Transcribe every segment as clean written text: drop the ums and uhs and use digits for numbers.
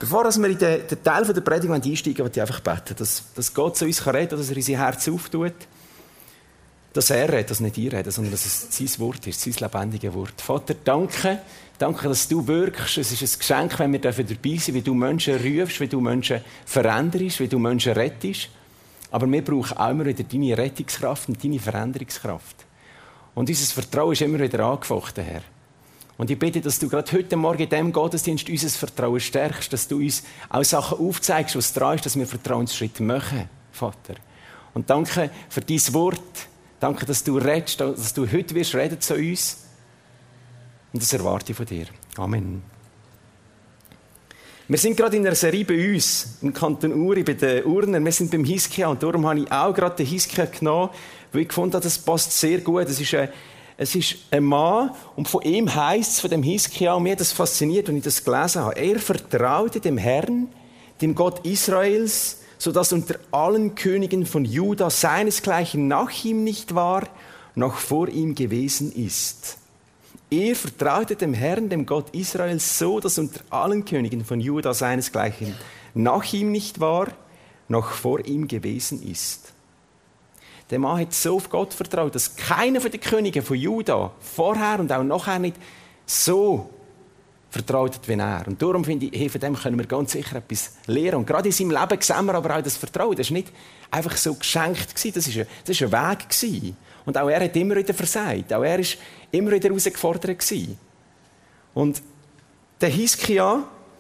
Bevor wir in den Teil der Predigt einsteigen, möchte ich einfach beten, dass Gott zu uns reden kann, dass er unser Herz auftut, dass er redet, dass nicht ich rede, sondern dass es sein Wort ist, sein lebendiges Wort. Vater, danke, dass du wirkst. Es ist ein Geschenk, wenn wir dabei sind, wie du Menschen rufst, wie du Menschen veränderst, wie du Menschen rettest. Aber wir brauchen auch immer wieder deine Rettungskraft und deine Veränderungskraft. Und unser Vertrauen ist immer wieder angefochten, Herr. Und ich bitte, dass du gerade heute Morgen in diesem Gottesdienst unser Vertrauen stärkst, dass du uns auch Sachen aufzeigst, was dran ist, dass wir Vertrauensschritte machen, Vater. Und danke für dein Wort. Danke, dass du redest, dass du heute wirst reden zu uns. Und das erwarte ich von dir. Amen. Wir sind gerade in einer Serie bei uns, im Kanton Uri, bei den Urner. Wir sind beim Hiskia und darum habe ich auch gerade den Hiskia genommen, weil ich gefunden habe, das passt sehr gut. Es ist ein Mann und von ihm heisst es, von dem Hiskia, und mich hat das fasziniert, als ich das gelesen habe. Er vertraute dem Herrn, dem Gott Israels, sodass unter allen Königen von Juda seinesgleichen nach ihm nicht war, noch vor ihm gewesen ist. Er vertraute dem Herrn, dem Gott Israels, so, dass unter allen Königen von Juda seinesgleichen nach ihm nicht war, noch vor ihm gewesen ist. Der Mann hat so auf Gott vertraut, dass keiner von den Königen von Juda vorher und auch nachher nicht so vertraut hat wie er. Und darum finde ich, hey, von dem können wir ganz sicher etwas lernen. Und gerade in seinem Leben sehen wir aber auch das Vertrauen. Das war nicht einfach so geschenkt. Das war ein Weg. Und auch er hat immer wieder versagt. Auch er war immer wieder herausgefordert. Und der Hiskia,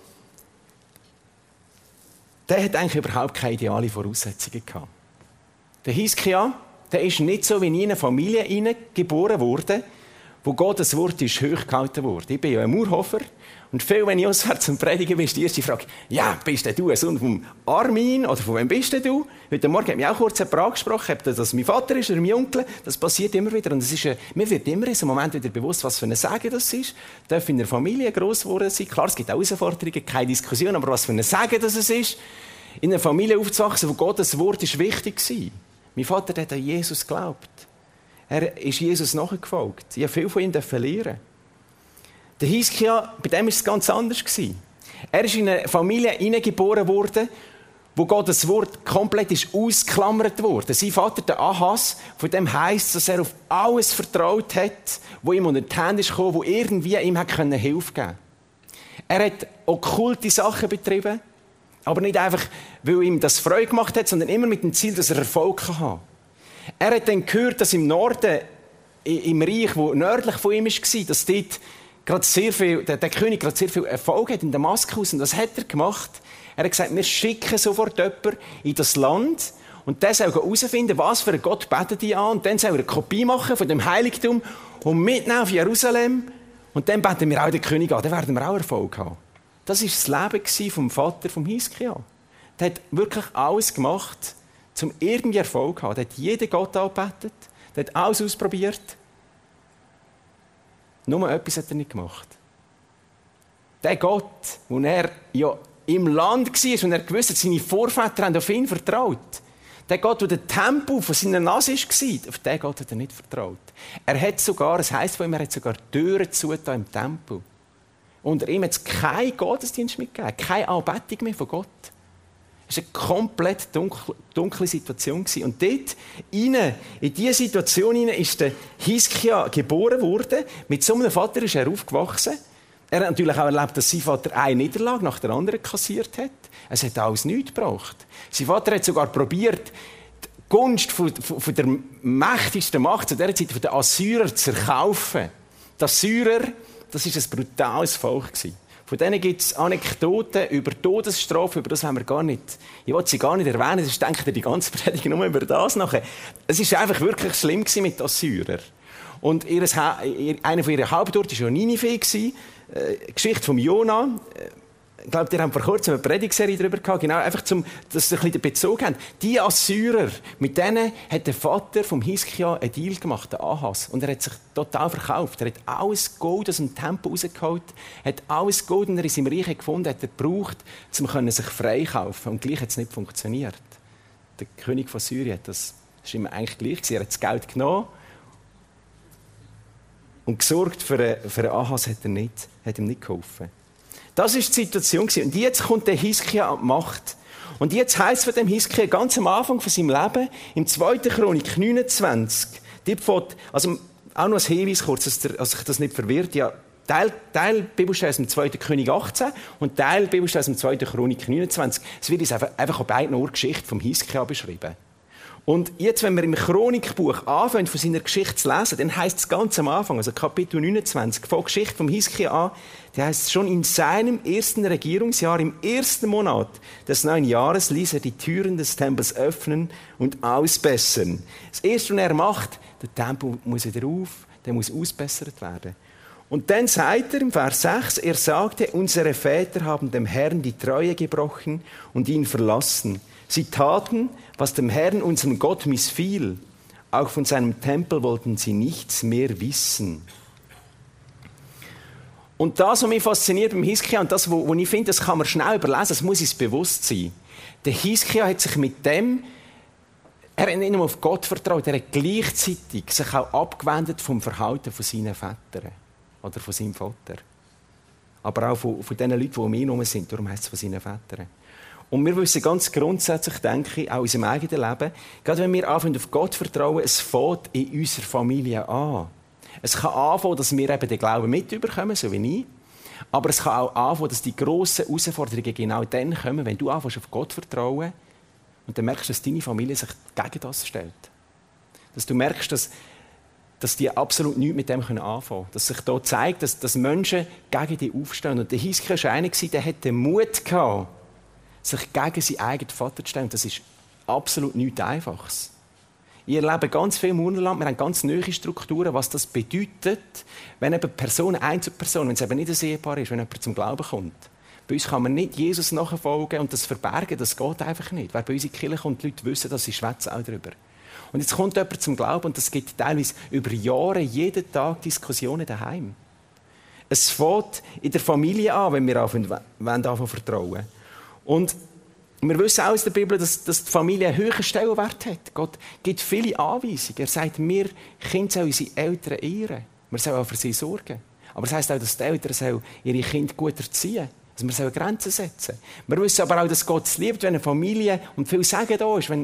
der hat eigentlich überhaupt keine ideale Voraussetzungen gehabt. Der Hiskia, der ist nicht so wie in eine Familie geboren worden, wo Gottes Wort ist hochgehalten wurde. Ich bin ja ein Mauerhofer und viel, wenn ich auswärts zum Predigen bin, ist die erste Frage, ja, bist denn du ein Sohn vom Armin oder von wem bist denn du? Heute Morgen hat mich auch kurz jemand angesprochen, ob das mein Vater ist oder mein Onkel. Das passiert immer wieder und mir wird immer in so einem Moment wieder bewusst, was für ein Segen das ist. Ich darf in einer Familie gross geworden sein. Klar, es gibt auch Herausforderungen, keine Diskussion, aber was für ein Segen das ist, in einer Familie aufzuwachsen, wo Gottes Wort ist wichtig war. Mein Vater hat an Jesus geglaubt. Er ist Jesus nachgefolgt. Ich durfte viel von ihm lernen. Der Hiskia, bei dem war es ganz anders. Er ist in eine Familie hineingeboren worden, wo Gottes Wort komplett ausgeklammert wurde. Sein Vater, der Ahas, von dem heisst, dass er auf alles vertraut hat, wo ihm unter die Hände kam, wo irgendwie ihm Hilfe geben konnte. Er hat okkulte Sachen betrieben, aber nicht einfach, weil ihm das Freude gemacht hat, sondern immer mit dem Ziel, dass er Erfolg haben kann. Er hat dann gehört, dass im Norden, im Reich, wo nördlich von ihm war, dass dort gerade sehr viel, der König gerade sehr viel Erfolg hat in Damaskus. Und was hat er gemacht? Er hat gesagt, wir schicken sofort jemanden in das Land und der soll herausfinden, was für einen Gott betet die an. Und dann soll er eine Kopie machen von dem Heiligtum und mitnehmen auf Jerusalem. Und dann beten wir auch den König an. Dann werden wir auch Erfolg haben. Das war das Leben vom Vater vom Hiskia. Der hat wirklich alles gemacht, um irgendwie Erfolg zu haben. Der hat jeden Gott angebetet, der hat alles ausprobiert. Nur etwas hat er nicht gemacht. Der Gott, wo er ja im Land war und er gewusst hat, seine Vorväter haben auf ihn vertraut. Der Gott, der den Tempel von seiner Nase war, auf den Gott hat er nicht vertraut. Er hat sogar, es heisst von ihm, er hat sogar Türen zugetan im Tempel. Unter ihm hat es keinen Gottesdienst mehr gegeben, keine Anbetung mehr von Gott. Es war eine komplett dunkle Situation. Und dort, in diese Situation ist der Hiskia geboren worden. Mit so einem Vater ist er aufgewachsen. Er hat natürlich auch erlebt, dass sein Vater eine Niederlage nach der anderen kassiert hat. Es hat alles nichts gebracht. Sein Vater hat sogar probiert, die Gunst von der mächtigsten Macht zu dieser Zeit, von den Assyrern, zu erkaufen. Die Assyrer, das war ein brutales Volk. Von denen gibt es Anekdoten über Todesstrafe, über das haben wir gar nicht. Ich will sie gar nicht erwähnen, sonst denkt ihr die ganze Predigt nur über das nachher. Es war einfach wirklich schlimm mit den Assyrern. Und einer von ihren Hauptorten war ja Ninive, Geschichte von Jona. Ich glaube, ihr habt vor kurzem eine Predigtserie darüber gehabt, genau, einfach dass ihr ein bisschen Bezug habt. Die Assyrer, mit denen hat der Vater vom Hiskia einen Deal gemacht, der Ahas. Und er hat sich total verkauft. Er hat alles Gold aus dem Tempel rausgeholt, hat alles Gold, das er in seinem Reich gefunden hat, gebraucht, um sich freikaufen. Und gleich hat es nicht funktioniert. Der König von Syrien, das war ihm eigentlich gleich. Er hat das Geld genommen und gesorgt für Ahas hat ihm nicht geholfen. Das war die Situation. Und jetzt kommt der Hiskia an die Macht. Und jetzt heisst es von dem Hiskia ganz am Anfang von seinem Leben, im 2. Chronik 29, also auch noch ein Hinweis kurz, dass sich das nicht verwirrt. Ja, Teil Bibelstelle aus dem 2. König 18 und Teil Bibelstelle aus dem 2. Chronik 29. Es wird uns einfach an beiden Orten Geschichte vom Hiskia beschrieben. Und jetzt, wenn wir im Chronikbuch anfangen, von seiner Geschichte zu lesen, dann heisst es ganz am Anfang, also Kapitel 29, von Geschichte vom Hiskia an, da heisst es, schon in seinem ersten Regierungsjahr, im ersten Monat des 9. Jahres, ließ er die Türen des Tempels öffnen und ausbessern. Das Erste, was er macht, der Tempel muss wieder auf, der muss ausbessert werden. Und dann sagt er im Vers 6, er sagte, unsere Väter haben dem Herrn die Treue gebrochen und ihn verlassen. Sie taten, was dem Herrn, unserem Gott, missfiel. Auch von seinem Tempel wollten sie nichts mehr wissen. Und das, was mich fasziniert beim Hiskia, und das, wo ich finde, das kann man schnell überlesen, das muss uns bewusst sein. Der Hiskia hat sich mit dem, er hat nicht nur auf Gott vertraut, er hat gleichzeitig sich auch abgewendet vom Verhalten von seinen Vätern oder von seinem Vater. Aber auch von den Leuten, die um ihn herum sind, darum heisst es von seinen Vätern. Und wir wissen ganz grundsätzlich, denke ich, auch in unserem eigenen Leben, gerade wenn wir anfangen auf Gott vertrauen, es fängt in unserer Familie an. Es kann anfangen, dass wir eben den Glauben mitbekommen, so wie ich. Aber es kann auch anfangen, dass die grossen Herausforderungen genau dann kommen, wenn du anfängst auf Gott vertrauen und dann merkst, dass deine Familie sich gegen das stellt. Dass du merkst, dass die absolut nichts mit dem anfangen können. Dass sich da zeigt, dass Menschen gegen dich aufstehen. Und der Hiskia war einer, der hatte den Mut gehabt, sich gegen seinen eigenen Vater zu stellen. Das ist absolut nichts Einfaches. Ich erlebe ganz viel im Urland, wir haben ganz neue Strukturen, was das bedeutet, wenn eben Person, Einzelperson, wenn es eben nicht ein Ehepaar ist, wenn jemand zum Glauben kommt. Bei uns kann man nicht Jesus nachfolgen und das verbergen, das geht einfach nicht. Wer bei uns in die Kirche kommt, die Leute wissen, dass sie schwätzen auch darüber. Und jetzt kommt jemand zum Glauben und das gibt teilweise über Jahre, jeden Tag Diskussionen daheim. Es fängt in der Familie an, wenn wir anfangen vertrauen. Und wir wissen auch aus der Bibel, dass die Familie einen höheren Stellenwert hat. Gott gibt viele Anweisungen. Er sagt, wir Kinder sollen unsere Eltern ehren. Wir sollen auch für sie sorgen. Aber das heisst auch, dass die Eltern ihre Kinder gut erziehen sollen. Also wir sollen Grenzen setzen. Wir wissen aber auch, dass Gott es liebt, wenn eine Familie, und viel sagen da ist,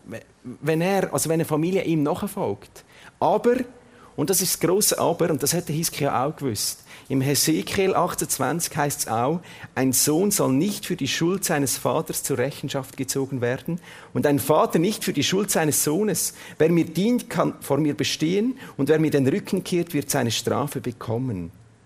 wenn eine Familie ihm nachfolgt. Aber, und das ist das grosse Aber, und das hat der Hiskia auch gewusst, im Hesekiel 28 heißt es auch, ein Sohn soll nicht für die Schuld seines Vaters zur Rechenschaft gezogen werden und ein Vater nicht für die Schuld seines Sohnes. Wer mir dient, kann vor mir bestehen und wer mir den Rücken kehrt, wird seine Strafe bekommen.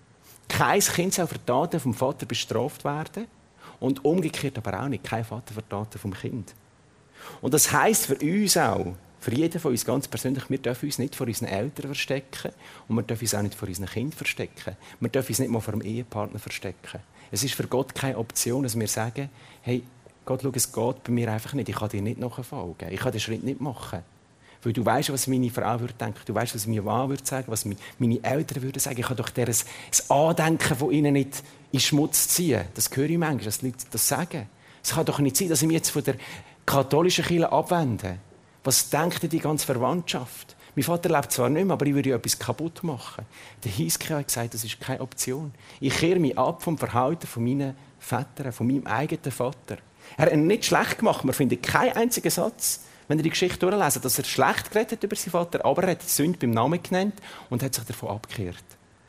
Kein Kind soll für Taten vom Vater bestraft werden und umgekehrt aber auch nicht. Kein Vater für Taten vom Kind. Und das heisst für uns auch, für jeden von uns ganz persönlich, wir dürfen uns nicht vor unseren Eltern verstecken und wir dürfen uns auch nicht vor unseren Kindern verstecken. Wir dürfen uns nicht mal vor dem Ehepartner verstecken. Es ist für Gott keine Option, dass wir sagen, hey, Gott, schau, es geht bei mir einfach nicht, ich kann dir nicht nachfolgen, ich kann den Schritt nicht machen. Weil du weißt, was meine Frau würde denken, du weißt, was mein Mann würde sagen, was meine Eltern würden sagen. Ich kann doch das Andenken von ihnen nicht in den Schmutz ziehen. Das höre ich manchmal, dass die Leute das sagen. Es kann doch nicht sein, dass ich mich jetzt von der katholischen Kirche abwende. Was denkt denn die ganze Verwandtschaft? Mein Vater lebt zwar nicht mehr, aber ich würde etwas kaputt machen. Der Hiskia hat gesagt, das ist keine Option. Ich kehre mich ab vom Verhalten von meinen Vätern, von meinem eigenen Vater. Er hat ihn nicht schlecht gemacht. Man findet keinen einzigen Satz, wenn ihr die Geschichte durchlesen, dass er schlecht geredet hat über seinen Vater, aber er hat die Sünde beim Namen genannt und hat sich davon abgekehrt.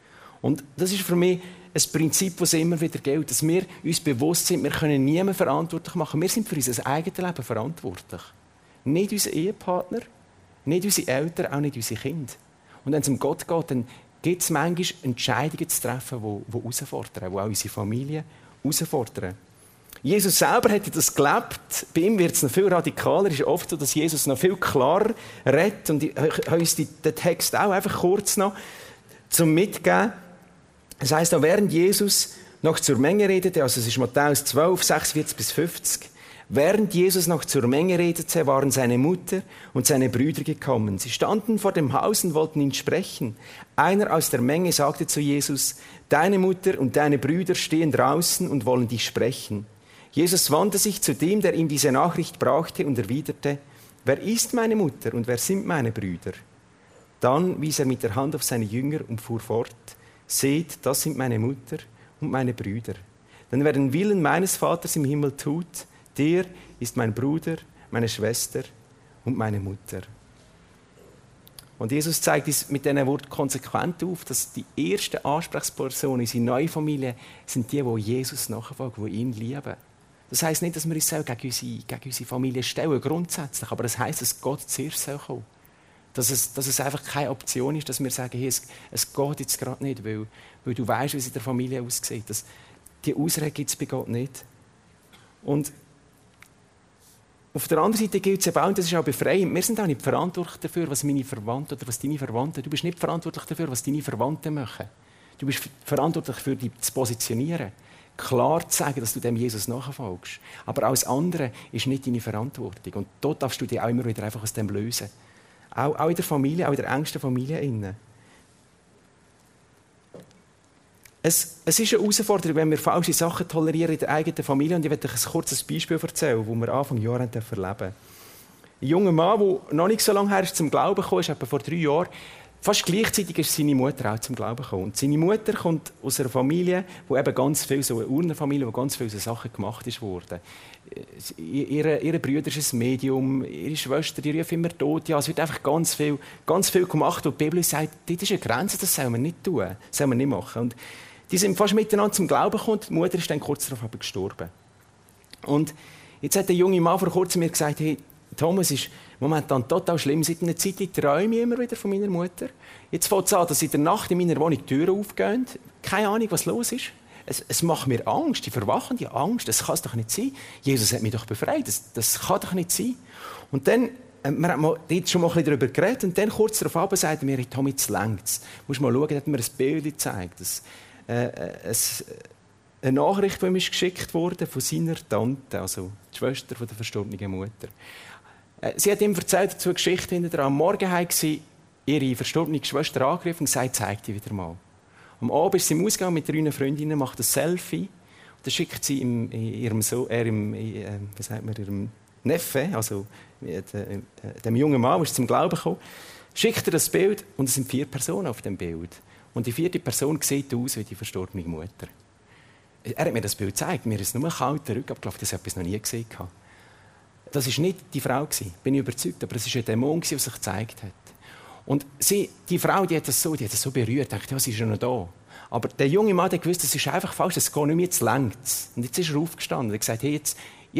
Und das ist für mich ein Prinzip, das immer wieder gilt, dass wir uns bewusst sind, wir können niemanden verantwortlich machen. Wir sind für unser eigenes Leben verantwortlich. Nicht unser Ehepartner, nicht unsere Eltern, auch nicht unsere Kinder. Und wenn es um Gott geht, dann gibt es manchmal Entscheidungen zu treffen, die herausfordern, die auch unsere Familie herausfordern. Jesus selber hat das gelebt. Bei ihm wird es noch viel radikaler. Es ist oft so, dass Jesus noch viel klarer redet. Und ich habe uns den Text auch einfach kurz noch zum Mitgeben. Es heisst auch, während Jesus noch zur Menge redete, also es ist Matthäus 12, 46 bis 50, während Jesus noch zur Menge redete, waren seine Mutter und seine Brüder gekommen. Sie standen vor dem Haus und wollten ihn sprechen. Einer aus der Menge sagte zu Jesus, deine Mutter und deine Brüder stehen draußen und wollen dich sprechen. Jesus wandte sich zu dem, der ihm diese Nachricht brachte, und erwiderte, wer ist meine Mutter und wer sind meine Brüder? Dann wies er mit der Hand auf seine Jünger und fuhr fort, seht, das sind meine Mutter und meine Brüder. Denn wer den Willen meines Vaters im Himmel tut, der ist mein Bruder, meine Schwester und meine Mutter. Und Jesus zeigt uns mit diesen Worten konsequent auf, dass die ersten Ansprechpersonen in seiner neuen Familie sind die Jesus nachfolgen, die ihn lieben. Das heisst nicht, dass wir uns gegen unsere Familie stellen, grundsätzlich, aber das heisst, dass Gott zuerst kommen soll. Dass es einfach keine Option ist, dass wir sagen, hey, es geht jetzt gerade nicht, weil du weißt, wie es in der Familie aussieht. Die Ausrede gibt es bei Gott nicht. Und auf der anderen Seite gilt es eben auch, und das ist auch befreiend, wir sind auch nicht verantwortlich dafür, was meine Verwandten oder was deine Verwandten, du bist nicht verantwortlich dafür, was deine Verwandten machen. Du bist verantwortlich dafür, dich zu positionieren. Klar zu sagen, dass du dem Jesus nachfolgst. Aber alles andere ist nicht deine Verantwortung. Und dort darfst du dich auch immer wieder einfach aus dem lösen. Auch in der Familie, auch in der engsten Familie innen. Es ist eine Herausforderung, wenn wir falsche Sachen tolerieren in der eigenen Familie. Und ich werde euch ein kurzes Beispiel erzählen, das wir Anfang Jahr erleben durften. Ein junger Mann, der noch nicht so lange her ist zum Glauben gekommen ist, etwa vor 3 Jahren, fast gleichzeitig ist seine Mutter auch zum Glauben gekommen. Und seine Mutter kommt aus einer Familie, wo eben ganz viel, so eine Urnenfamilie, wo ganz viele so Sachen gemacht wurden. Ihre Bruder ist ein Medium, ihre Schwester, die ruft immer tot. Ja, es wird einfach ganz viel gemacht, wo die Bibel sagt, das ist eine Grenze, das soll man nicht tun, das soll man nicht machen. Und die sind fast miteinander zum Glauben gekommen, die Mutter ist dann kurz darauf aber gestorben. Und jetzt hat der junge Mann vor kurzem mir gesagt, hey, Thomas, ist momentan total schlimm. Seit einer Zeit träume ich immer wieder von meiner Mutter. Jetzt fängt es an, dass in der Nacht in meiner Wohnung die Türen aufgehen. Keine Ahnung, was los ist. Es macht mir Angst, die verwachende Angst. Das kann es doch nicht sein. Jesus hat mich doch befreit. Das kann doch nicht sein. Und dann, wir haben jetzt schon mal ein bisschen darüber geredet, und dann kurz darauf sagt er mir, hey, Tom, jetzt längt's. Du musst mal schauen, er hat mir ein Bild gezeigt. Eine Nachricht, die mir geschickt wurde von seiner Tante, also die Schwester von der verstorbenen Mutter. Sie hat ihm erzählt dazu eine Geschichte hinterher. Am Morgen hat sie ihre verstorbene Schwester angegriffen und gesagt, zeig die wieder mal. Am Abend ist sie im Ausgang mit 3 Freundinnen, macht ein Selfie. Und dann schickt sie ihrem Neffe, also dem jungen Mann, der zum Glauben kam, schickt er das Bild und es sind 4 Personen auf dem Bild. Und die 4. Person sieht aus wie die verstorbene Mutter. Er hat mir das Bild gezeigt, mir ist nur kalt der Rücken abgelaufen, das habe ich noch nie gesehen. Das war nicht die Frau, bin ich überzeugt, aber es war ein Dämon, der sich gezeigt hat. Und die Frau, die hat das so berührt, dachte, ja, sie ist ja noch da. Aber der junge Mann hat gewusst, das ist einfach falsch, das geht nicht mehr, jetzt längt's. Und jetzt ist er aufgestanden und hat gesagt, hey,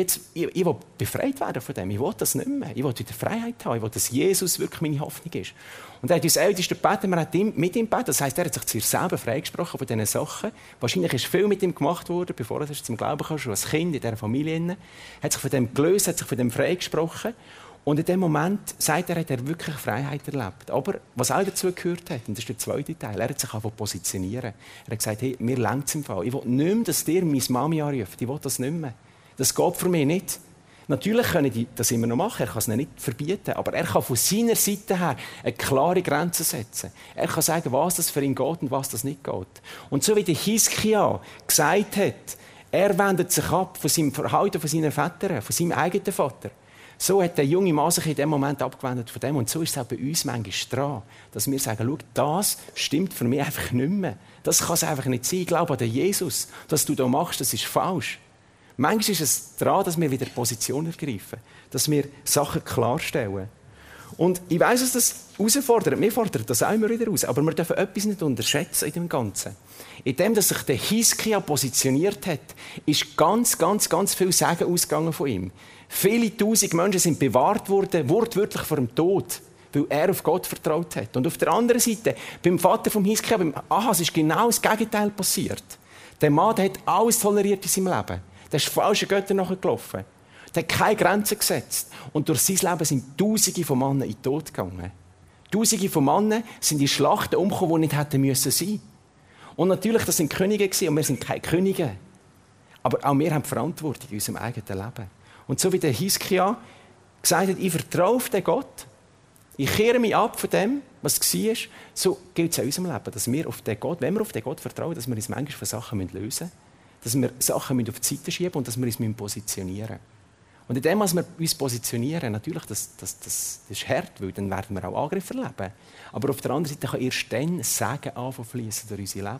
ich will befreit werden von dem, ich will das nicht mehr, ich will wieder Freiheit haben, ich will, dass Jesus wirklich meine Hoffnung ist. Und er hat uns Ältesten gebeten, wir haben mit ihm gebeten, das heisst, er hat sich zu sich selber freigesprochen von diesen Sachen. Wahrscheinlich ist viel mit ihm gemacht worden, bevor er zum Glauben kam, schon als Kind in dieser Familie. Hat sich von dem gelöst, hat sich von dem freigesprochen. Und in dem Moment, sagt er, hat er wirklich Freiheit erlebt. Aber was auch dazu gehört hat, und das ist der zweite Teil, er hat sich einfach positionieren. Er hat gesagt, hey, mir längt's im Fall. Ich will nicht mehr, dass dir meine Mami anruft. Ich will das nicht mehr. Das geht für mich nicht. Natürlich können die das immer noch machen, er kann es nicht verbieten, aber er kann von seiner Seite her eine klare Grenze setzen. Er kann sagen, was das für ihn geht und was das nicht geht. Und so wie der Hiskia gesagt hat, er wendet sich ab von seinem Verhalten von seinen Vätern, von seinem eigenen Vater. So hat der junge Mann sich in dem Moment abgewendet von dem. Und so ist es auch bei uns manchmal dran, dass wir sagen, schau, das stimmt für mich einfach nicht mehr. Das kann es einfach nicht sein. Ich glaube an den Jesus. Was du da machst, das ist falsch. Manchmal ist es daran, dass wir wieder Position ergreifen, dass wir Sachen klarstellen. Und ich weiss, dass das herausfordert. Wir fordern das auch immer wieder heraus. Aber wir dürfen etwas nicht unterschätzen in dem Ganzen. In dem, dass sich der Hiskia positioniert hat, ist ganz viel Segen ausgegangen von ihm. Viele tausend Menschen sind bewahrt worden, wortwörtlich vor dem Tod, weil er auf Gott vertraut hat. Und auf der anderen Seite, beim Vater vom Hiskia, beim Ahas, ist genau das Gegenteil passiert. Der Mann, der hat alles toleriert in seinem Leben. Der ist falschen Göttern nachgelaufen. Der hat keine Grenzen gesetzt. Und durch sein Leben sind Tausende von Männern in den Tod gegangen. Tausende von Männern sind in Schlachten umgekommen, die nicht hätten müssen sein. Und natürlich, das sind Könige gewesen, und wir sind keine Könige. Aber auch wir haben Verantwortung in unserem eigenen Leben. Und so wie der Hiskia gesagt hat, ich vertraue auf den Gott, ich kehre mich ab von dem, was war, so gilt es in unserem Leben, dass wir auf den Gott, wenn wir auf den Gott vertrauen, dass wir uns manchmal von Sachen lösen müssen, dass wir Sachen auf die Seite schieben und dass wir uns positionieren müssen. Und in dem, was wir uns positionieren, natürlich, das ist hart, weil dann werden wir auch Angriffe erleben. Aber auf der anderen Seite kann erst dann Segen anfangen fließen durch unser Leben.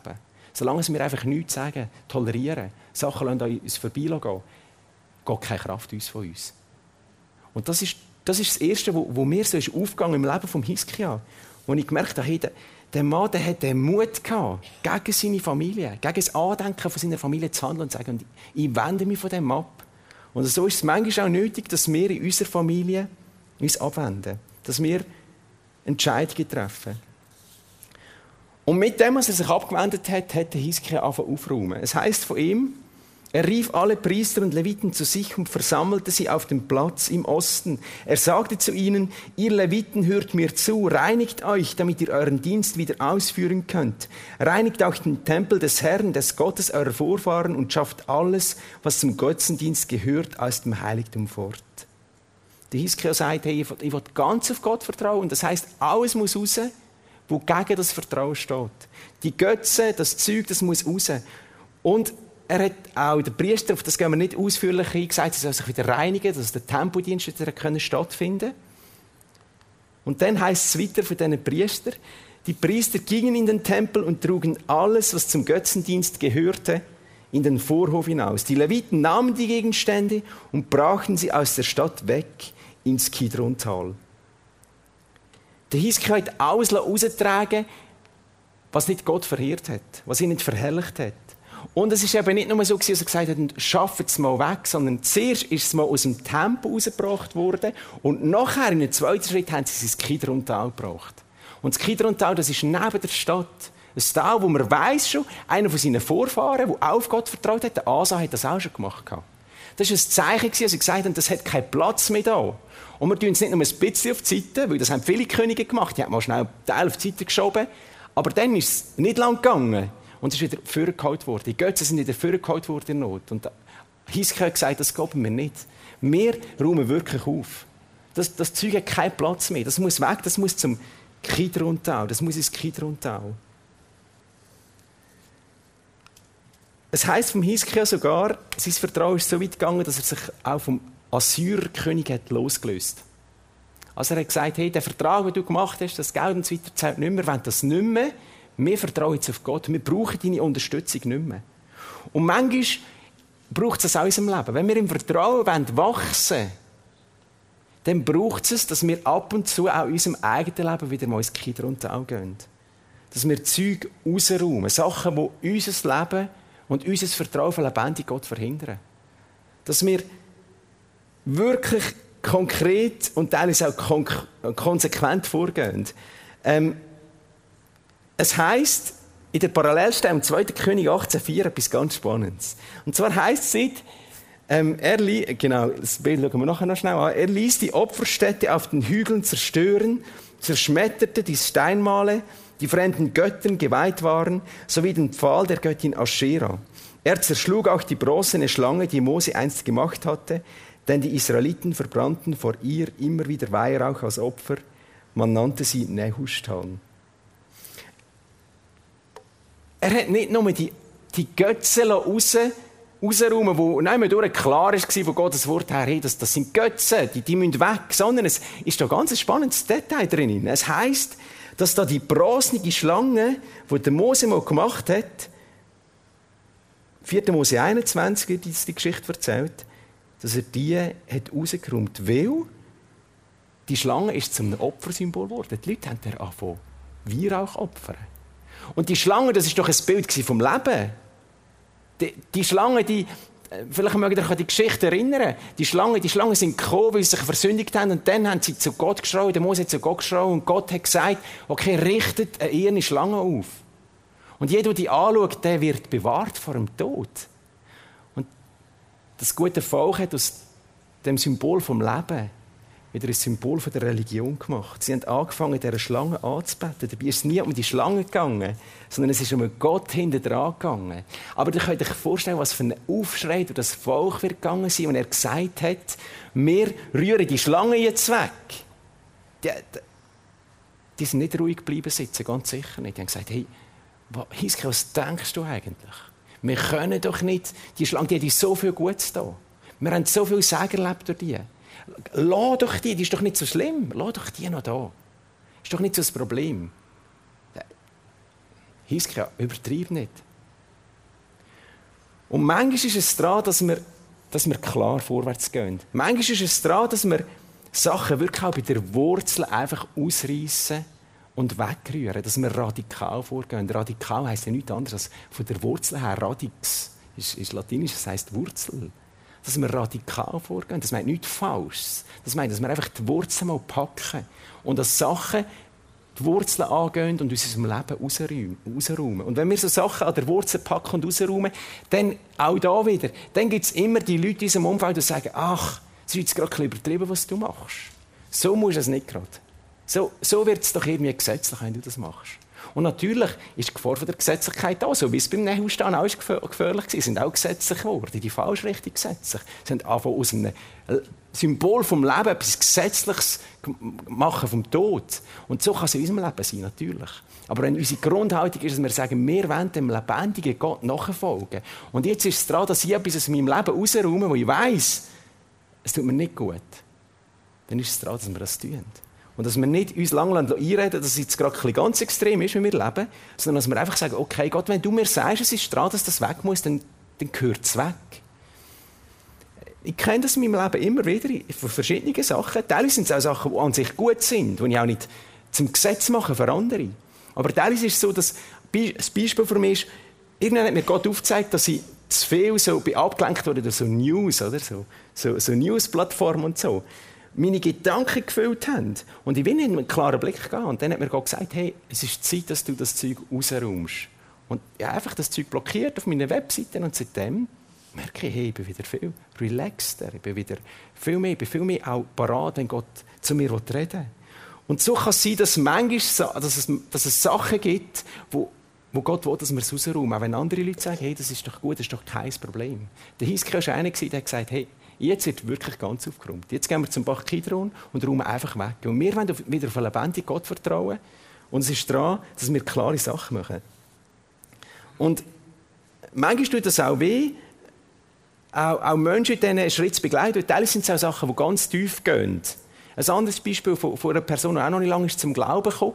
Solange wir einfach nichts sagen, tolerieren, Sachen lassen an uns vorbeigehen, geht keine Kraft uns von uns. Und das ist das Erste, wo mir so ist aufgegangen im Leben von Hiskia. Wo ich gemerkt habe, hey, der Mann der hat den Mut gehabt, gegen seine Familie, gegen das Andenken von seiner Familie zu handeln und zu sagen, ich wende mich von dem ab. Und so ist es manchmal auch nötig, dass wir in unserer Familie uns abwenden. Dass wir Entscheidungen treffen. Und mit dem, was er sich abgewendet hat, hat Hiskia angefangen aufräumen. Es heisst von ihm, er rief alle Priester und Leviten zu sich und versammelte sie auf dem Platz im Osten. Er sagte zu ihnen, ihr Leviten hört mir zu, reinigt euch, damit ihr euren Dienst wieder ausführen könnt. Reinigt auch den Tempel des Herrn, des Gottes eurer Vorfahren und schafft alles, was zum Götzendienst gehört, aus dem Heiligtum fort. Der Hiskia sagt, hey, ich will ganz auf Gott vertrauen. Und das heisst, alles muss raus, wo gegen das Vertrauen steht. Die Götze, das Zeug, das muss raus. Und er hat auch den Priester, auf das gehen wir nicht ausführlich ein, gesagt, sie sollen sich wieder reinigen, dass der Tempeldienst wieder stattfinden kann. Und dann heisst es weiter von diesen Priestern, die Priester gingen in den Tempel und trugen alles, was zum Götzendienst gehörte, in den Vorhof hinaus. Die Leviten nahmen die Gegenstände und brachten sie aus der Stadt weg ins Kidrontal. Der Hiskia hat alles raustragen, was nicht Gott verehrt hat, was ihn nicht verherrlicht hat. Und es war eben nicht nur so, dass er gesagt hat, schafft es mal weg, sondern zuerst ist es mal aus dem Tempel rausgebracht worden und nachher, in einem zweiten Schritt, haben sie es ins Kidrontal gebracht. Und das Kidrontal, das ist neben der Stadt. Ein Tal, wo man weiss schon, einer von seinen Vorfahren, der auf Gott vertraut hat, der Asa, hat das auch schon gemacht. Das war ein Zeichen, als sie gesagt haben, das hat keinen Platz mehr da. Und wir tun es nicht nur ein bisschen auf die Seite, weil das haben viele Könige gemacht, die haben mal schnell einen Teil auf die Seite geschoben, aber dann ist es nicht lang gegangen. Und es ist wieder vorgeholt worden. Die Götzen sind wieder vorgeholt worden in Not. Und Hiskia hat gesagt, das geht mir nicht. Wir räumen wirklich auf. Das Zeug hat keinen Platz mehr. Das muss weg, das muss zum Kidrontal. Das muss ins Kidrontal. Es heisst vom Hiskia sogar, sein Vertrauen ist so weit gegangen, dass er sich auch vom Assyrerkönig hat losgelöst. Also er hat gesagt, hey, der Vertrag, den du gemacht hast, das Geld und so weiter, zählt nicht mehr. Wenn das nicht mehr, wir vertrauen jetzt auf Gott. Wir brauchen deine Unterstützung nicht mehr. Und manchmal braucht es das auch in unserem Leben. Wenn wir im Vertrauen wachsen wollen, dann braucht es, dass wir ab und zu auch in unserem eigenen Leben wieder mal ins Kidrontal gehen. Dass wir Zeug rausräumen. Sachen, die unser Leben und unser Vertrauen von lebendigen Gott verhindern. Dass wir wirklich konkret und teilweise auch konsequent vorgehen. Es heisst in der Parallelstelle im 2. König 18,4 etwas ganz Spannendes. Und zwar heisst es, das Bild schauen wir nachher noch schnell an, er ließ die Opferstätte auf den Hügeln zerstören, zerschmetterte die Steinmale, die fremden Göttern geweiht waren, sowie den Pfahl der Göttin Aschera. Er zerschlug auch die bronzene Schlange, die Mose einst gemacht hatte, denn die Israeliten verbrannten vor ihr immer wieder Weihrauch als Opfer. Man nannte sie Nehushtan. Er hat nicht nur die Götzen rausräumen, wo nicht durch klar war von Gottes Wort her, hey, das sind Götzen, die müssen weg, sondern es ist da ganz ein spannendes Detail drin. Es heisst, dass da die bronzene Schlange, die der Mose mal gemacht hat, 4. Mose 21 wird uns die Geschichte erzählt, dass er die hat rausgeräumt, weil die Schlange ist zum Opfersymbol geworden. Die Leute haben angefangen, Weihrauch opfern. Und die Schlange, das ist doch ein Bild vom Leben. Die Schlange, vielleicht mögt ihr euch an die Geschichte erinnern, die Schlangen sind gekommen, weil sie sich versündigt haben und dann haben sie zu Gott geschrien, der Mose hat zu Gott geschrien und Gott hat gesagt, okay, richtet eine eherne Schlange auf. Und jeder, der die anschaut, der wird bewahrt vor dem Tod. Und das gute Volk hat aus dem Symbol vom Leben wieder ein Symbol der Religion gemacht. Sie haben angefangen, dieser Schlange anzubeten. Dabei ist es nie um die Schlange gegangen, sondern es ist um Gott hinten dran gegangen. Aber ihr könnt euch vorstellen, was für ein Aufschrei durch das Volk wird gegangen sein, und er gesagt hat, wir rühren die Schlange jetzt weg. Die sind nicht ruhig geblieben sitzen, ganz sicher nicht. Die haben gesagt, hey, Hiskia, was denkst du eigentlich? Wir können doch nicht, die Schlange, die hat uns so viel Gutes da. Wir haben so viel Segen erlebt durch die. Lass doch die ist doch nicht so schlimm. Lass doch die noch da. Ist doch nicht so das Problem. Hiskia, übertreib nicht. Und manchmal ist es daran, dass wir klar vorwärts gehen. Manchmal ist es daran, dass wir Sachen wirklich auch bei der Wurzel einfach ausreißen und wegrühren, dass wir radikal vorgehen. Radikal heisst ja nichts anderes als von der Wurzel her. Radix ist latinisch, das heisst Wurzel. Dass wir radikal vorgehen, das meint nichts Falsches. Das meint, dass wir einfach die Wurzel mal packen und dass Sachen die Wurzeln angehen und uns aus dem Leben rausräumen. Und wenn wir so Sachen an der Wurzel packen und rausräumen, dann auch da wieder, dann gibt es immer die Leute in unserem Umfeld, die sagen, ach, es ist jetzt gerade ein bisschen übertrieben, was du machst. So musst du es nicht gerade. So wird es doch irgendwie gesetzlich, wenn du das machst. Und natürlich ist die Gefahr von der Gesetzlichkeit da, so wie es beim Nehustein auch gefährlich war. Sie sind auch gesetzlich geworden, in die falsche Richtung gesetzlich. Sie haben angefangen, aus einem Symbol vom Leben etwas Gesetzliches machen vom Tod. Und so kann es in unserem Leben sein, natürlich. Aber wenn unsere Grundhaltung ist, dass wir sagen, wir wollen dem lebendigen Gott nachfolgen. Und jetzt ist es daran, dass ich etwas aus meinem Leben rausräume, wo ich weiss, es tut mir nicht gut. Dann ist es daran, dass wir das tun. Und dass wir nicht uns lang einreden, dass es jetzt gerade ein ganz extrem ist, wie wir leben, sondern dass wir einfach sagen, okay, Gott, wenn du mir sagst, es ist dran, dass das weg muss, dann gehört es weg. Ich kenne das in meinem Leben immer wieder von verschiedenen Sachen. Teilweise sind es auch Sachen, die an sich gut sind, die ich auch nicht zum Gesetz mache für andere. Aber teilweise ist es so, dass das Beispiel für mich ist, irgendwann hat mir Gott aufgezeigt, dass ich zu viel so abgelenkt wurde durch so News, oder? So News-Plattformen und so. Meine Gedanken gefüllt haben. Und ich will nicht mit einem klaren Blick gehen. Und dann hat mir Gott gesagt, hey, es ist Zeit, dass du das Zeug rausräumst. Und ich habe einfach das Zeug blockiert auf meiner Webseite und seitdem merke ich, hey, ich bin wieder viel relaxter, ich bin viel mehr auch parat, wenn Gott zu mir reden will. Und so kann es sein, dass manchmal, dass es Sachen gibt, wo Gott will, dass wir es rausräumen. Auch wenn andere Leute sagen, hey, das ist doch gut, das ist doch kein Problem. Der Hiskia war einer, der hat gesagt, hey, jetzt wird wirklich ganz aufgeräumt. Jetzt gehen wir zum Bach Kidron und räumen einfach weg. Und wir wollen wieder auf einen lebendigen Gott vertrauen. Und es ist daran, dass wir klare Sachen machen. Und manchmal tut das auch weh, auch Menschen in diesen Schritt zu begleiten. Teilweise sind es auch Sachen, die ganz tief gehen. Ein anderes Beispiel von einer Person, die auch noch nicht lange zum Glauben kam.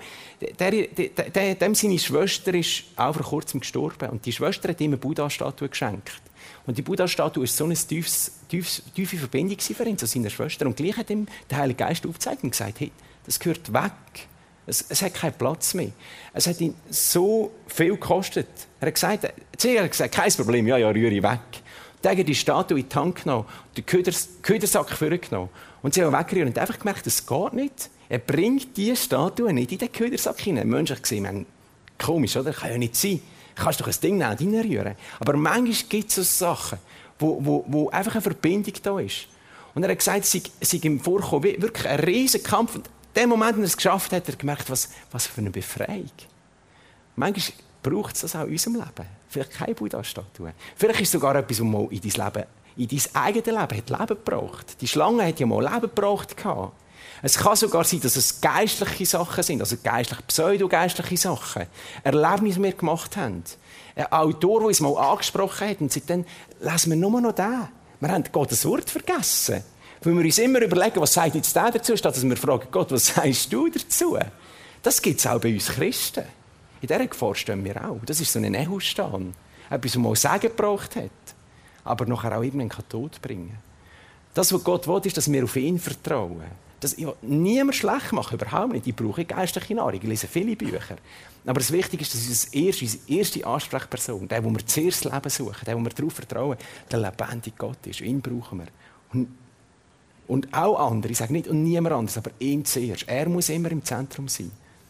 Dem seine Schwester ist auch vor kurzem gestorben. Und die Schwester hat ihm eine Buddha-Statue geschenkt. Und die Buddha-Statue war so eine tiefe Verbindung für ihn, zu seiner Schwester. Und gleich hat ihm der Heilige Geist aufgezeigt und gesagt, hey, das gehört weg. Es hat keinen Platz mehr. Es hat ihn so viel gekostet. Er hat gesagt, kein Problem, ja, rühre ich weg. Dann hat die Statue in die Hand genommen, den Ködersack vorgenommen und sie haben weggerührt und einfach gemerkt, das geht nicht. Er bringt diese Statue nicht in den Ködersack hinein. Menschen haben gesehen, komisch, oder? Kann ja nicht sein. Kannst doch ein Ding nicht reinrühren. Aber manchmal gibt es so Sachen, wo einfach eine Verbindung da ist. Und er hat gesagt, es sei ihm vorgekommen, wirklich ein riesen Kampf. Und in dem Moment, als er es geschafft hat, hat er gemerkt, was für eine Befreiung. Manchmal braucht es das auch in unserem Leben. Vielleicht keine Buddha-Statue. Vielleicht ist es sogar etwas, das mal in dein eigenes Leben hat Leben gebraucht. Die Schlange hat ja mal Leben gebraucht. Es kann sogar sein, dass es geistliche Sachen sind, also pseudo-geistliche Sachen. Erlebnisse, die wir gemacht haben. Ein Autor, der uns mal angesprochen hat, und seitdem lesen wir nur noch den. Wir haben Gottes Wort vergessen. Weil wir uns immer überlegen, was sagt jetzt der dazu, statt dass wir fragen, Gott, was sagst du dazu? Das gibt es auch bei uns Christen. In dieser Gefahr stehen wir auch. Das ist so ein Nehustein. Etwas, was mal Segen gebraucht hat, aber nachher auch irgendwann Tod bringen kann. Das, was Gott will, ist, dass wir auf ihn vertrauen. Dass ich niemand schlecht mache, überhaupt nicht. Ich brauche geistliche Nahrung, ich lese viele Bücher. Aber das Wichtige ist, dass unsere erste Ansprechperson, der, wo wir zuerst das Leben suchen, der, wo wir darauf vertrauen, der lebendige Gott ist. Ihn brauchen wir. Und auch andere, ich sage nicht und niemand anderes, aber ihn zuerst. Er muss immer im Zentrum sein.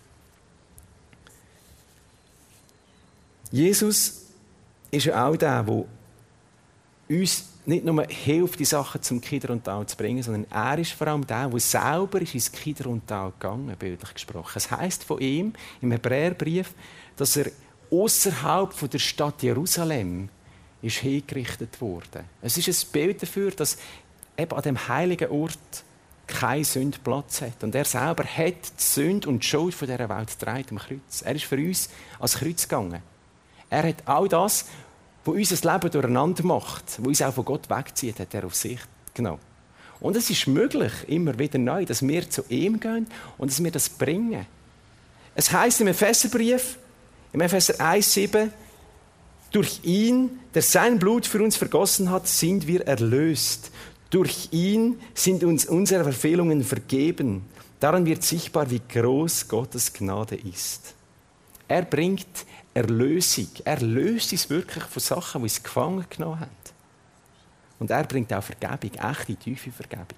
Jesus ist ja auch der, der uns nicht nur hilft, die Sachen zum Kidron-Tal zu bringen, sondern er ist vor allem der selber ins Kidron-Tal gegangen, bildlich gesprochen. Es heisst von ihm im Hebräerbrief, dass er außerhalb der Stadt Jerusalem ist hingerichtet wurde. Es ist ein Bild dafür, dass eben an dem heiligen Ort keine Sünde Platz hat. Und er selber hat die Sünde und die Schuld von dieser Welt getragen am Kreuz. Er ist für uns ans Kreuz gegangen. Er hat all das, was unser Leben durcheinander macht, was uns auch von Gott wegzieht, hat er auf sich genommen. Und es ist möglich, immer wieder neu, dass wir zu ihm gehen und dass wir das bringen. Es heisst im Epheserbrief, im Epheser 1,7, Durch ihn, der sein Blut für uns vergossen hat, sind wir erlöst. Durch ihn sind uns unsere Verfehlungen vergeben. Daran wird sichtbar, wie groß Gottes Gnade ist. Er bringt Erlösung. Er löst uns wirklich von Sachen, die uns gefangen genommen haben. Und er bringt auch Vergebung, echte, tiefe Vergebung.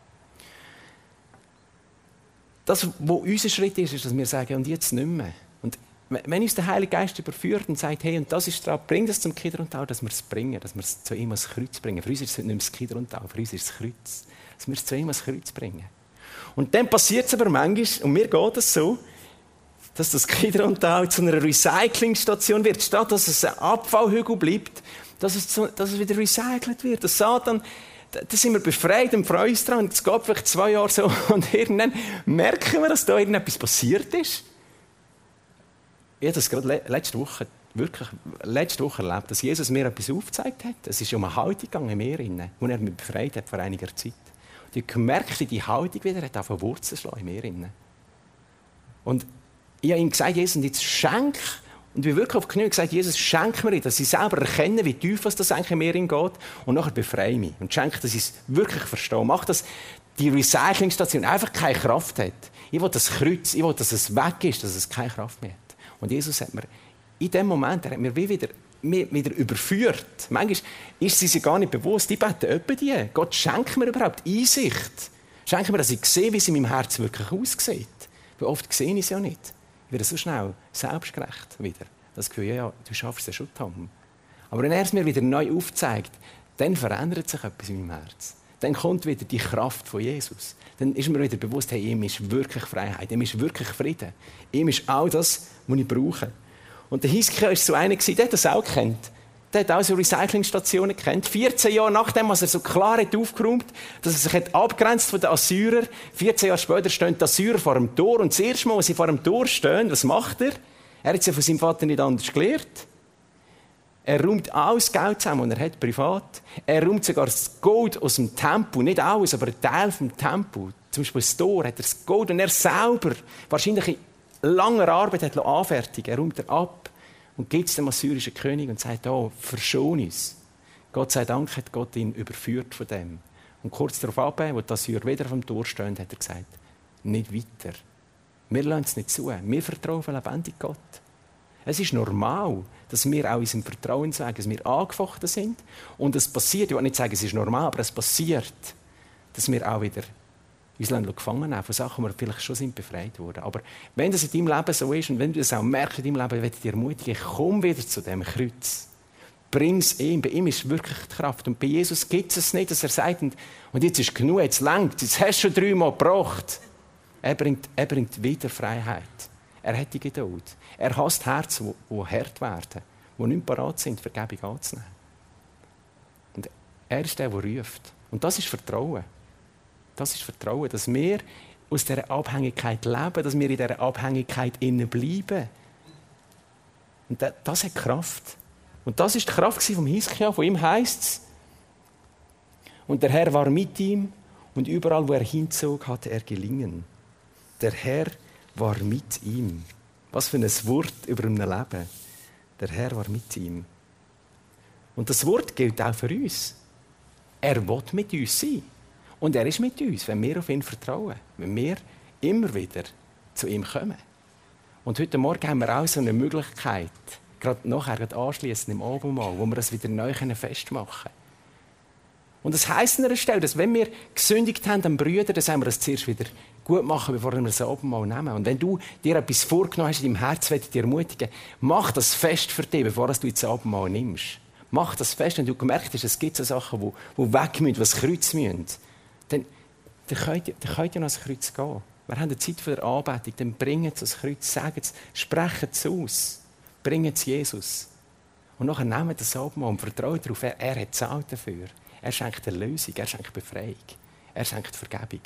Das, was unser Schritt ist, ist, dass wir sagen, und jetzt nicht mehr. Und wenn uns der Heilige Geist überführt und sagt, hey, und das ist dran, bring das zum Kidron-Tau, dass wir es bringen, dass wir es zu ihm ans Kreuz bringen. Für uns ist es nicht mehr das Kidron-Tau, für uns ist es das Kreuz. Dass wir es zu ihm ans Kreuz bringen. Und dann passiert es aber manchmal, und mir geht es so, dass das Kidron-Tau zu einer Recyclingstation wird, statt dass es ein Abfallhügel bleibt, dass es wieder recycelt wird. Das Satan, da sind wir befreit und freuen uns dran. Es geht vielleicht 2 Jahre so und irgendwann merken wir, dass da irgendetwas passiert ist. Ich habe das gerade letzte Woche erlebt, dass Jesus mir etwas aufgezeigt hat. Es ist um eine Haltung gegangen in mir, die er mich befreit hat vor einiger Zeit. Und ich gemerkt, wie die Haltung wieder hat auf Wurzeln schlagen in mir. Und ich habe ihm gesagt, Jesus, und jetzt schenk. Und ich wirklich auf die Knie gesagt, Jesus, schenk mir, dass ich selber erkenne, wie tief das eigentlich in mir geht. Und nachher befreie mich. Und schenk, dass ich es wirklich verstehe. Mach, dass die Recyclingstation einfach keine Kraft hat. Ich will das Kreuz, ich will, dass es weg ist, dass es keine Kraft mehr hat. Und Jesus hat mir in dem Moment, er hat mir wieder überführt. Manchmal ist sie sich gar nicht bewusst. Ich bete etwa die. Gott, schenk mir überhaupt Einsicht. Schenk mir, dass ich sehe, wie es in meinem Herzen wirklich aussieht. Weil oft sehe ich es ja nicht. Ich werde so schnell selbstgerecht wieder. Das Gefühl, ja, du schaffst es ja schon, Tom. Aber wenn er es mir wieder neu aufzeigt, dann verändert sich etwas in meinem Herz. Dann kommt wieder die Kraft von Jesus. Dann ist mir wieder bewusst, hey, ihm ist wirklich Freiheit, ihm ist wirklich Frieden. Ihm ist all das, was ich brauche. Und der Hiskia war so einer, der das auch kennt. Der hat auch so Recyclingstationen kennt. 14 Jahre nachdem, als er so klar hat aufgeräumt, dass er sich abgrenzt von den Assyrern, 14 Jahre später stehen die Assyrer vor dem Tor. Und das erste Mal, als sie vor dem Tor stehen, was macht er? Er hat es ja von seinem Vater nicht anders gelernt. Er räumt alles Geld zusammen, das er hat privat. Er räumt sogar das Gold aus dem Tempel. Nicht alles, aber ein Teil vom Tempel. Zum Beispiel das Tor hat er das Gold, und er selber wahrscheinlich in langer Arbeit hat anfertigen. Er räumt er ab und gibt es dem assyrischen König und sagt, oh, verschon uns. Gott sei Dank hat Gott ihn überführt von dem. Und kurz darauf ab, wo die Assyrer wieder vom Tor stehen, hat er gesagt, nicht weiter. Wir lassen es nicht zu. Wir vertrauen auf einen lebendigen Gott. Es ist normal, dass wir auch in unserem Vertrauensweg, dass wir angefochten sind. Und es passiert, ich will nicht sagen, es ist normal, aber es passiert, dass wir auch wieder uns gefangen nehmen von Sachen, die wir vielleicht schon sind befreit wurden. Aber wenn das in deinem Leben so ist und wenn du das auch merkst in deinem Leben, möchte ich dich ermutigen, komm wieder zu diesem Kreuz. Bring es ihm. Bei ihm ist wirklich die Kraft. Und bei Jesus gibt es nicht, dass er sagt, und jetzt ist genug, jetzt längt, jetzt hast du schon 3 Mal gebracht. Er bringt wieder Freiheit. Er hat die Geduld. Er hasst Herzen, die hart werden, die nicht bereit sind, Vergebung anzunehmen. Und er ist der ruft. Und das ist Vertrauen. Das ist Vertrauen, dass wir aus dieser Abhängigkeit leben, dass wir in dieser Abhängigkeit innen bleiben. Und das hat Kraft. Und das ist die Kraft vom Hiskia, von ihm heisst es. Und der Herr war mit ihm, und überall, wo er hinzog, hatte er gelingen. Der Herr war mit ihm. Was für ein Wort über ein Leben. Der Herr war mit ihm. Und das Wort gilt auch für uns. Er will mit uns sein. Und er ist mit uns, wenn wir auf ihn vertrauen. Wenn wir immer wieder zu ihm kommen. Und heute Morgen haben wir auch so eine Möglichkeit, gerade anschliessend im Abendmahl, wo wir das wieder neu festmachen können. Und das heisst an einer Stelle, dass wenn wir gesündigt haben an Brüdern, dann sollen wir das zuerst wieder gut machen, bevor wir das Abendmahl nehmen. Und wenn du dir etwas vorgenommen hast in deinem Herzen, möchte ich dir ermutigen, mach das fest für dich, bevor du das Abendmahl nimmst. Mach das fest, wenn du gemerkt hast, es gibt so Sachen, die weg müssen, was Kreuz müssen. Dann könnt ihr noch ans Kreuz gehen. Wir haben eine Zeit der Anbetung, dann bringen Sie das Kreuz, sagen Sie, sprechen Sie aus, bringen Sie Jesus. Und nachher nehmen Sie das Abendmahl und vertrauen darauf, er hat gezahlt dafür. Er schenkt Erlösung, er schenkt Befreiung, er schenkt Vergebung.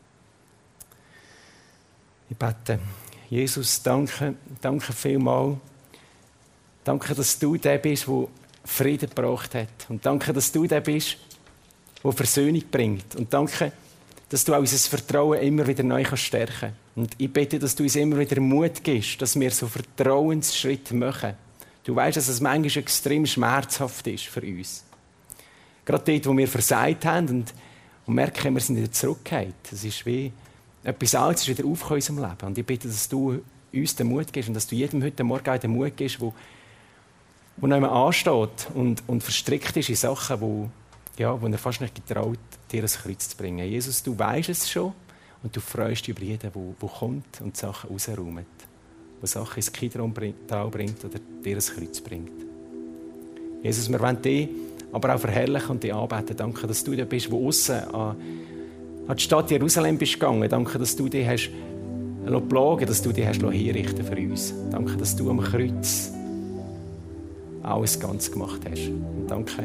Ich bete, Jesus, danke vielmals. Danke, dass du der bist, der Frieden gebracht hat. Und danke, dass du der bist, der Versöhnung bringt. Und danke, dass du auch unser Vertrauen immer wieder neu stärken kannst. Und ich bete, dass du uns immer wieder Mut gibst, dass wir so Vertrauensschritte machen Du weißt, dass es manchmal extrem schmerzhaft ist für uns. Gerade dort, wo wir versagt haben und merken, wir sind wieder zurückgekehrt. Es ist wie etwas Altes ist wieder aufgekommen in unserem Leben. Und ich bitte, dass du uns den Mut gibst und dass du jedem heute Morgen auch den Mut gibst, wo noch jemand ansteht und verstrickt ist in Sachen, wo er fast nicht getraut, dir ein Kreuz zu bringen. Jesus, du weißt es schon und du freust dich über jeden, der kommt und Sachen rausräumt. Der Sachen ins Kidron bringt oder dir ein Kreuz bringt. Jesus, wir wollen dich aber auch verherrlichen und dich anbeten. Danke, dass du der bist, der aussen an die Stadt Jerusalem bist gegangen. Danke, dass du dich hast plagen, dass du dich hast hinrichten für uns. Danke, dass du am Kreuz alles ganz gemacht hast. Und danke,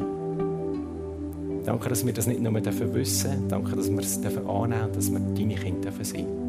dass wir das nicht nur wissen dürfen. Danke, dass wir es annehmen dürfen und dass wir deine Kinder sein dürfen.